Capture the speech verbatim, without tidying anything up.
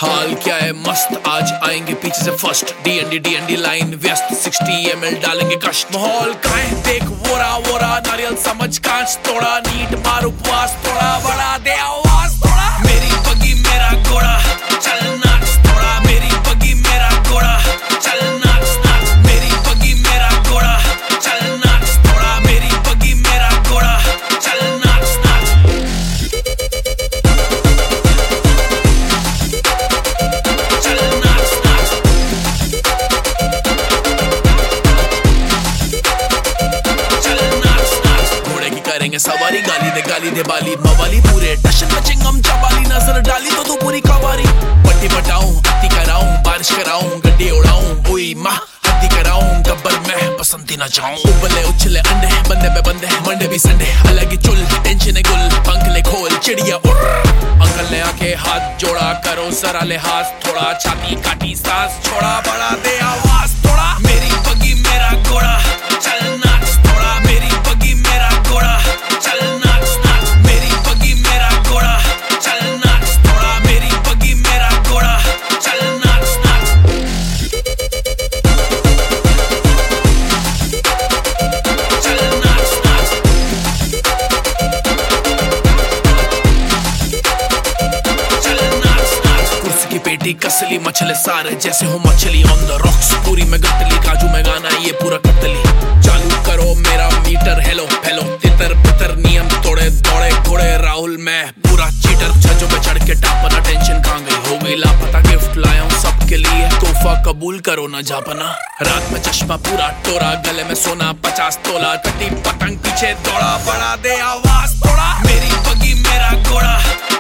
हाल क्या है मस्त, आज आएंगे पीछे से फर्स्ट। डीएनडी डीएनडी लाइन व्यस्त, सिक्सटी एम एल डालेंगे कष्ट। माहौल का है देख वोरा वोरा, नारियल समझ कांच तोड़ा, नीट मार उपवास थोड़ा, बड़ा दे आवाज थोड़ा। मेरी बगी मेरा घोड़ा, चल नाच थोड़ा। मेरी बगी मेरा घोड़ा, चल नाच नाच। मेरी बगी मेरा घोड़ा, चल नाच थोड़ा। मेरी बगी मेरा घोड़ा, चल नाच नाच। चल नाच नाच। चल नाच नाच। घोड़े की करेंगे सवारी, गाली दे गाली दे बाली मवाली, पूरे टशन में चिंगम चबाली, नजर डाली तो तू पूरी कवारी। पट्टी बटाऊं, अति कराऊं, बारिश कराऊं, गड्डी उड़ाऊं, ओई माँ हत्ती कराऊं, गब्बर मैं बसंती न जाऊं। उबले उछले अंडे, बंदे पे बंदे, मंडे भी संडे, अलग ही चुल, टेंशन है गुल, पंख ले खोल, चिड़िया उड़। अंकल ने आके हाथ जोड़ा, करो सरा ले हाथ थोड़ा, छाती काटी सांस छोड़ा, बड़ा दे आवाज थोड़ा। मेरी बगी मेरा घोड़ा, चल नाच थोड़ा। मेरी बगी मेरा घोड़ा, चल नाच नाच। मेरी बगी मेरा घोड़ा, चल नाच थोड़ा। मेरी बगी मेरा घोड़ा, चल नाच नाच। चल नाच नाच। चल नाच नाच। कुर्सी की पेटी कसली, मछले सारे जैसे हो मछली ऑन द रॉक्स। पूरी में गटली, काजू में गाना ये पूरा कतली। चालू करो मेरा मीटर, हेलो हेलो तितर बितर, नियम तोड़े दौड़े घोड़े राहुल मैं पूरा चीटर। छज्जों पे चढ़ के टापना, टेंशन कहाँ गई हो गई लापता, गिफ्ट लाया हूँ सबके लिए, तोहफा कबूल करो ना जापना। रात में चश्मा पूरा टोरा, गले में सोना पचास तोला, कटी पतंग पीछे दौड़ा, बड़ा दे आवाज थोड़ा। मेरी बगी मेरा घोड़ा,